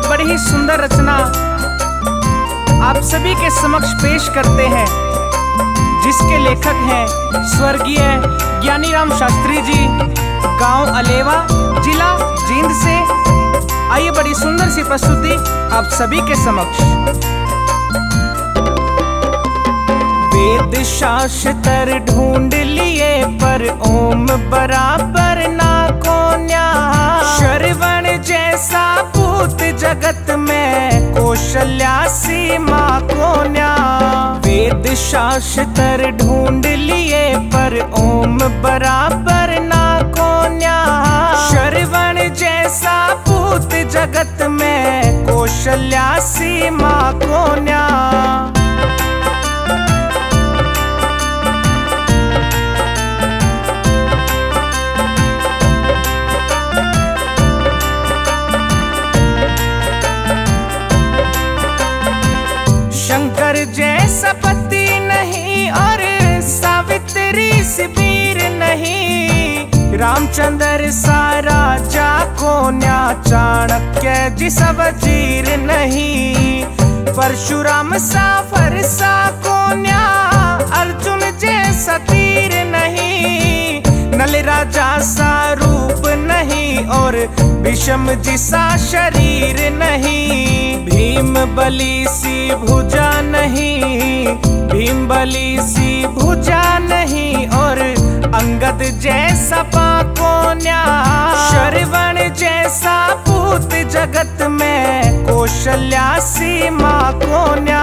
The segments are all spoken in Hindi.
बड़ी ही सुंदर रचना आप सभी के समक्ष पेश करते हैं, जिसके लेखक हैं स्वर्गीय ज्ञानीराम शास्त्री जी, गांव अलेवा, जिला जींद से। आइए बड़ी सुंदर सी प्रस्तुति आप सभी के समक्ष। वेद शास्त्र ढूंढ लिए पर ओम बराबर ना को न्या, श्रवण जैसा पूत जगत में कौशल्या सीमा को न्या। वेद शास्त्र ढूंढ लिए पर ओम बराबर ना को न्या, श्रवण जैसा पूत जगत में कौशल्या सीमा को न्या। शंकर जैसा पति नहीं और सावित्री से वीर नहीं, रामचंद्र सा राजा को न्या, चाणक्य जी सा वजीर नहीं, परशुराम सा फरसा को न्या, अर्जुन जैसा तीर नहीं, नल राजा सा रूप नहीं और भीष्म जी सा शरीर नहीं, भीम बली सी भुजा नहीं, भीम बली सी भुजा नहीं और अंगद जैसा पाको न्या, श्रवण जैसा पूत जगत में कौशल्या सीमा को न्या।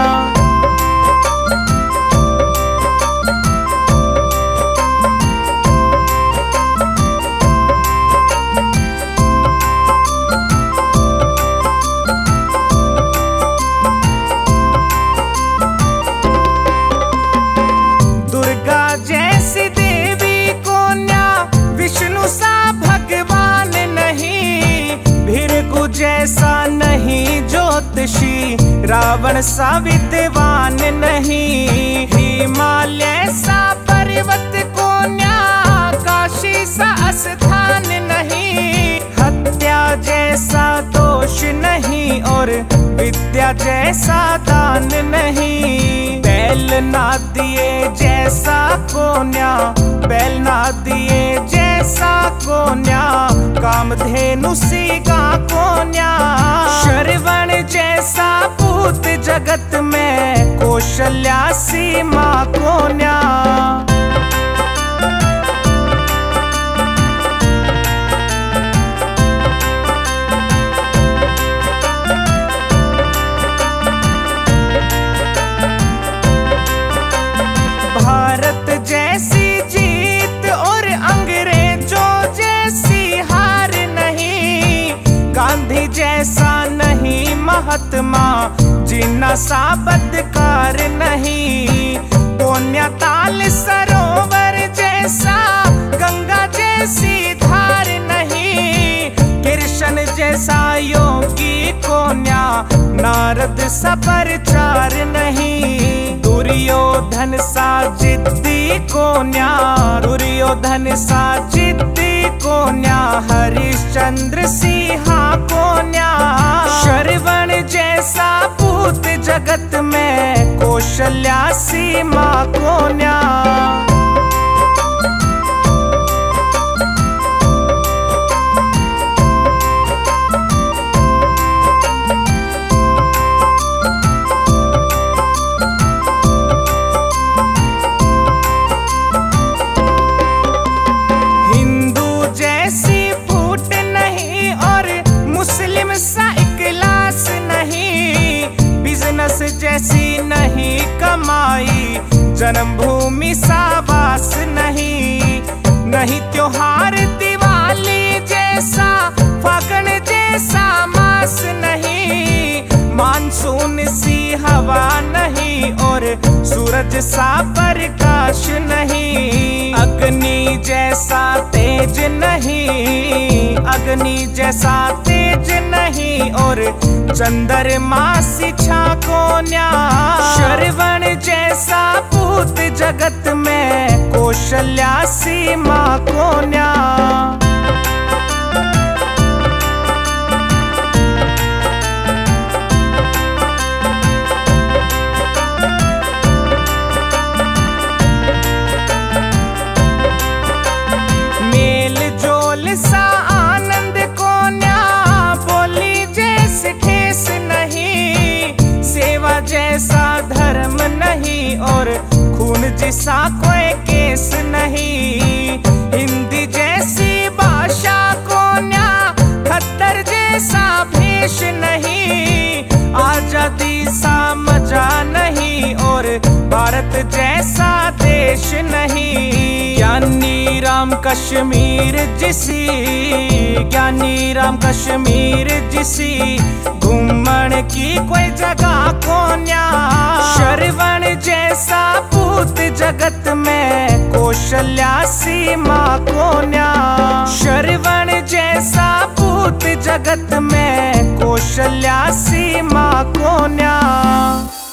जैसी देवी को न्या, विष्णु सा भगवान नहीं, भृगु जैसा नहीं ज्योतिषी, रावण सा विद्वान नहीं, हिमालय सा पर्वत को न्या, काशी सा स्थान नहीं, हत्या जैसा दोष नहीं और विद्या जैसा दान नहीं, बैल ना दिए जैसा को न्या, बैल ना दिए जैसा को न्या, कामधेनु सीगा को न्या, श्रवण जैसा पूत जगत में कौशल्या सीमा को न्या। भारत जैसी जीत और अंग्रेजों जैसी हार नहीं, गांधी जैसा नहीं महात्मा, जिन्ना सा बदकार नहीं, पुण्यताल सरोवर जैसा गंगा जैसी धार नहीं, कृष्ण जैसा योगी को न्या, नारद सा प्रचार नहीं, दुर्योधन सा जिद्दी को न्या, दुर्योधन सा जिद्दी को न्या, हरिश्चंद्र सिंहा को न्या, श्रवण जैसा पूत जगत में कौशल्या सीमा को न्या। मुस्लिम सा इखलास नहीं, बिजनेस जैसी नहीं कमाई, जन्मभूमि सा वास नहीं, नहीं त्योहार दिवाली जैसा, फागण जैसा मास नहीं, मानसून सी हवा नहीं और सूरज सा प्रकाश नहीं, अग्नि जैसा तेज नहीं, अग्नि जैसा तेज नहीं और चंद्रमा सी छाको न्या, श्रवण जैसा पूत जगत में कौशल्या सीमा को न्या। जैसा धर्म नहीं और खून जैसा कोई केस नहीं। हिंदी जैसी भाषा को न्या खद्दर जैसा भेष नहीं। आजादी सा मजा नहीं और भारत जैसा देश नहीं। ज्ञानी राम कश्मीर जिसी, ज्ञानी राम कश्मीर जिसी घूमन की कोई जगह को न्या। श्रवण जैसा पूत जगत में कौशल्या सीमा को न्या। श्रवण जैसा पूत जगत में कौशल्या सीमा को न्या।